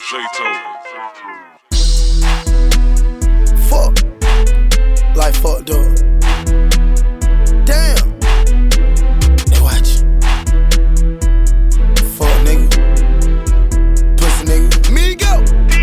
Fuck. Like fucked up. Damn. Hey, watch. Fuck nigga. Pussy nigga. Me go.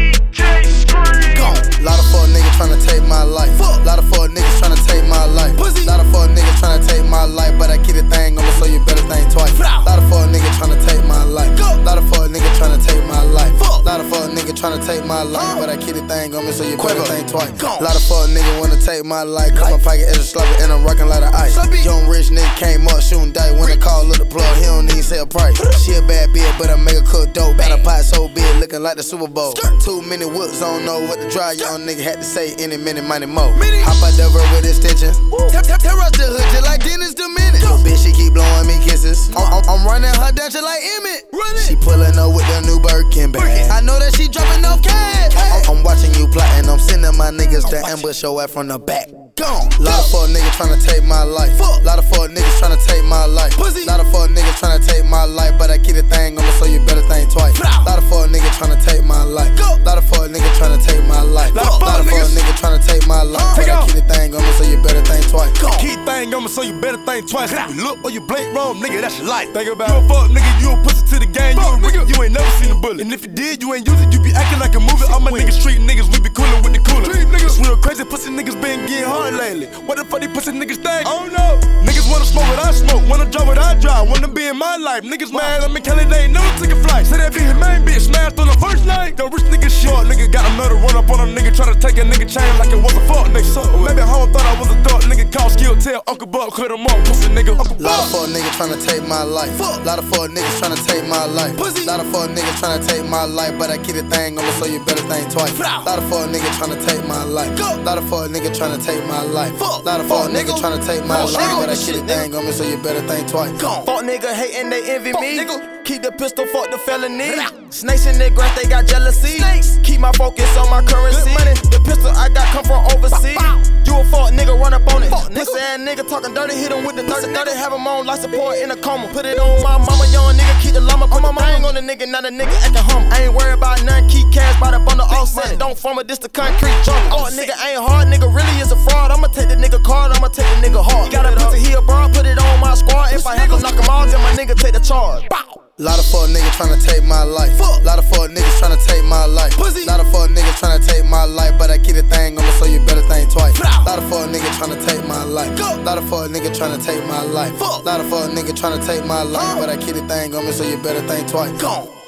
DJ Scream. Gone. Lot of fuck niggas tryna take my life. Fuck. Lot of fuck niggas tryna take my life. Pussy. Lot of fuck niggas tryna take my life, but I keep the thing on me, so you better think twice. Lot of fuck niggas tryna take my life. Go. Lot of fuck niggas tryna take my life. Fuck. Lot of fuck niggas tryna take my life, but I keep the thing on me, so you better think twice. Lot of fuck niggas wanna take my life. Cause my pocket extra sloppy and I'm rockin' like a ice. Young rich nigga came up shooting dice. When I call up the plug, he don't even say a price. She a bad bitch, but I make her cook dope. Got a pot so big, looking like the Super Bowl. Too many whoops, I don't know what to drive. Young nigga had to say any minute, money more. Hop out the verb with extension. Tear up the hood just like Dennis the Minute. Bitch, she keep blowing me kisses. I'm running her down just like Emmett. She pulling up with the new Birkin bag. I know that she dropping off cash. I'm watching you plotting. I'm sending my niggas to ambush your ass from the back. Gone. Lot of fuck niggas tryna take my life. Lot of fuck niggas tryna take my life. Lot of fuck niggas tryna take my life, but I keep the thing on me, so you better think twice. Lot of fuck niggas tryna take my life. Lot of fuck niggas tryna take my life. Lot of fuck niggas tryna take my life, but I keep the thing on me, so you better think twice. Keep thing on me, so you better think twice. You look or you blink wrong, nigga, that's your life. Think about it. You a fuck nigga, you a pussy to the game. You a nigga, you ain't never seen a bullet. And if you did, you ain't use it, you be acting like a movie. All my niggas street niggas, we be coolin' with the cooler. Niggas real crazy, pussy niggas been getting hard lately. What the fuck these pussy niggas think? I don't know. Niggas wanna smoke what I smoke, wanna drive what I drive, wanna be in my life. Niggas mad at me, Kelly, they ain't never took a flight. Say that be his main bitch, smashed on the first night. The rich nigga shit, nigga got another run up on a nigga, try to take a nigga chain like it was a fuck nigga. Maybe home thought I was a dog, nigga called skill, tell Uncle Buck, cut him up, pussy nigga. Lot of fuck niggas tryna take my life. Lot of fuck niggas tryna take my life. Lot of fuck niggas tryna take my life, but I keep the thing on me, so you better think twice. Lot of fuck niggas tryna take my life. Lot of fuck niggas tryna take my life. Lot of fuck niggas tryna take my life, but I keep the thing on me, so you better think twice. Fuck nigga hating, they envy me. Keep the pistol, fuck the felony. Snakes in their grass, they got jealousy. Keep my focus on my currency. The pistol I got come from overseas. You a fuck nigga, run up on it. Pussy ass nigga talking dirty, hit him with the 30. Have him on life support in a coma. Put it on my mama, young nigga, keep the llama. Put my thing on the nigga, not a nigga acting humble. I ain't worried about none, keep cash by the bundle offset. Don't form a this the concrete jungle. Oh, nigga ain't hard, nigga really is a fraud. I'ma take the nigga card, I'ma take the nigga hard. Got a pussy here, bro, put it on my squad. If I have to knock him all, then my nigga take the charge. Bow. Lot of fuck niggas tryna take my life. Lot of fuck niggas tryna take my life. Lot of fuck niggas tryna take my life, but I keep the thing on me, so you better think twice. Lot of fuck niggas tryna take my life. Lot of fuck niggas tryna take my life. Lot of fuck niggas tryna take my life, but I keep the thing on me, so you better think twice.